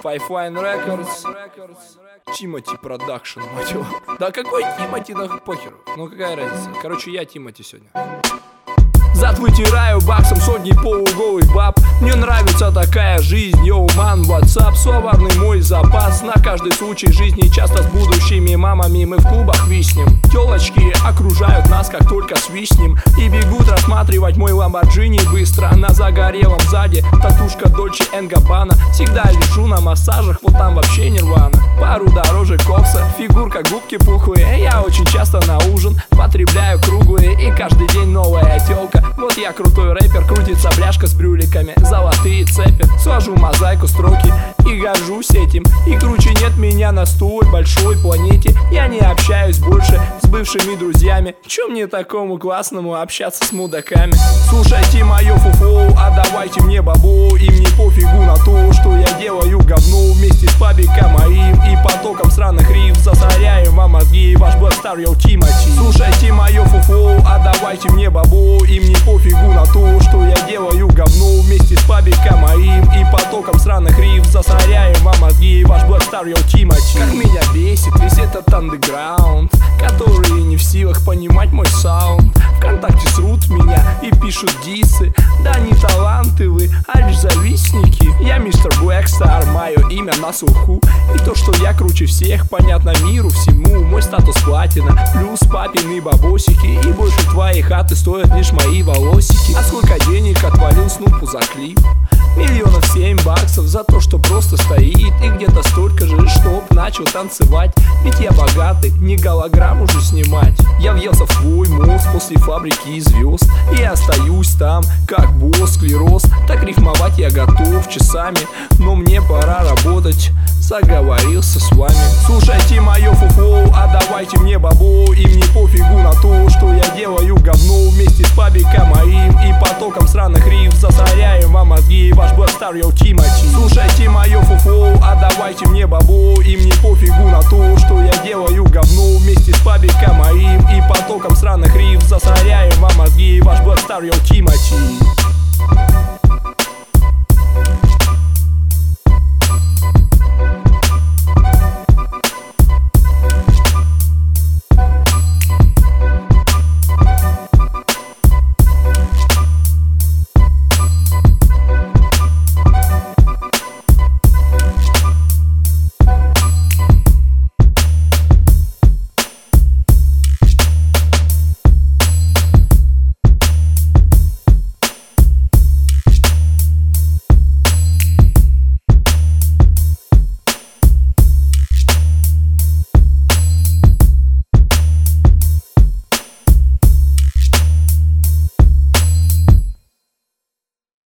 Five Fine Records, Тимати Продакшн, мать его. Да какой Тимати, да похеру. Ну какая разница. Короче, я Тимати сегодня. Зад вытираю баксом сотни полуголых баб. Мне нравится такая жизнь, йоу, ман, ватсап. Словарный мой запас на каждый случай жизни. Часто с будущими мамами мы в клубах виснем. Телочки окружают нас, как только свистнем, и бегут рассматривать мой Ламборджини быстро. На загорелом сзади татушка Дольче энд Габбана. Всегда лежу на массажах, вот там вообще нирвана. Пару дорожек кокса, фигурка, губки пухлые. Я очень часто на ужин потребляю круглые, и каждый день новая тёлка. Вот я крутой рэпер, крутится бляшка с брюликами, золотые цепи. Сложу мозаику строки и горжусь этим. И круче нет меня на столь большой планете. Я не общаюсь больше с бывшими друзьями. Чё мне такому классному общаться с мудаками? Слушайте моё фуфлоу, а давайте мне бабло. И мне пофигу на то, что я делаю говно. Вместе с пабиком моим и потоком сраных риф засоряем вам мозги, ваш блэкстар, йоу, Тимати. Слушайте моё фуфлоу, а давайте мне бабло. И мне пофигу на то, что я делаю говно. Вместе с пабиком моим и потоком сраных риф засоряем вам мозги, ваш блэкстар, йоу, Тимати. Как меня бесит весь этот андеграунд, которые не в силах понимать мой саунд. Вконтакте срут меня и пишут дисы. Да не таланты вы, а лишь завистники. Я мистер Блэкстар, мое имя на слуху. И то, что я круче всех, понятно миру всему. Мой статус платина, плюс папины бабосики. И больше твоей хаты стоят лишь мои волосики. А сколько денег отвалил Снупу за клип? Миллионов 7 баксов за то, что просто стоит. И где-то столько же, чтоб начал танцевать. Ведь я богатый, не голограмм уже снимать. Я въелся в твой мозг после фабрики звезд. И остаюсь там, как босс, склероз. Так рифмовать я готов часами, но мне пора работать. Заговорился с вами. Слушайте моё фуфлоу, а давайте мне бабло. И мне пофигу на то, что я делаю говно. Вместе с пабиком моим и потоком сраных риф засоряем вам мозги, ваш блэкстар, йоу, Тимати. Слушайте моё фуфлоу, а давайте мне бабло. И мне пофигу на то, что я делаю говно. Вместе с пабиком моим и потоком сраных риф засоряем вам мозги, ваш блэкстар, йоу, Тимати.